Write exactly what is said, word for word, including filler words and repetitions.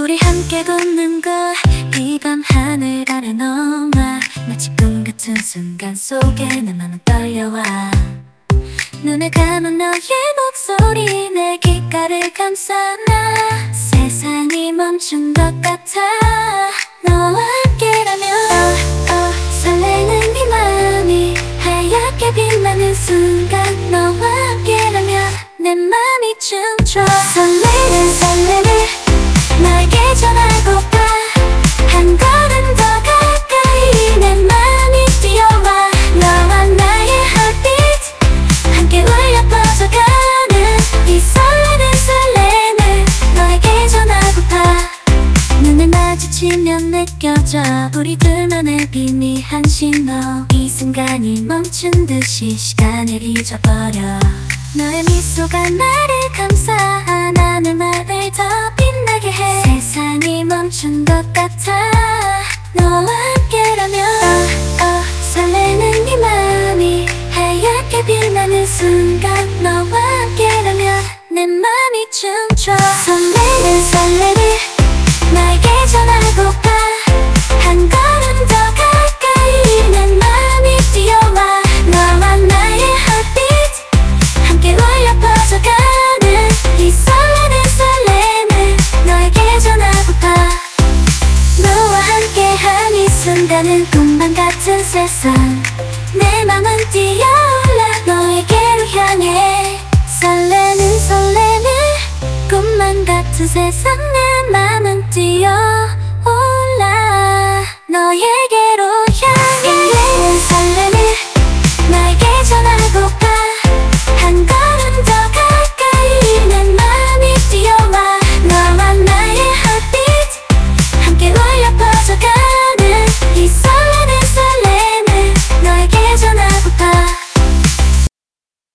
우리 함께 걷는 걸 이 밤 하늘 아래 너와 마치 꿈 같은 순간 속에 내 맘은 떨려와 눈을 감은 너의 목소리 내 귓가를 감싸 나 세상이 멈춘 것 같아 너와 함께라면 oh, oh, 설레는 네 마음이 하얗게 빛나는 순간 너와 함께라면 내 맘이 춤춰 설레는 설레는 너에게 전하고파 한 걸음 더 가까이 내 맘이 뛰어와 너와 나의 heartbeat 함께 울려 퍼져가는 이 설레는 설레는 너에게 전하고파 눈을 마주치면 느껴져 우리 둘만의 비밀한 신호 이 순간이 멈춘 듯이 시간을 잊어버려 너의 미소가 나를 감싸 안아 내 맘을 더 빛나게 해 세상이 멈춘 것 같아 너와 함께라면 oh, oh, 설레는 네 마음이 하얗게 빛나는 순간 너와 함께라면 내 맘이 춤춰 설레는 설레는 너에게 전하고파 한 걸음 더 가까이 내 맘이 뛰어와 너와 나의 heartbeat 함께 울려 퍼져가는 이 설레는 설레는 너에게 전하고파 너와 함께한 이 순간은 꿈만 같은 세상 내 맘은 뛰어올라 너에게로 향해 설레는 설레는 꿈만 같은 세상 내 맘은 뛰어올라 너의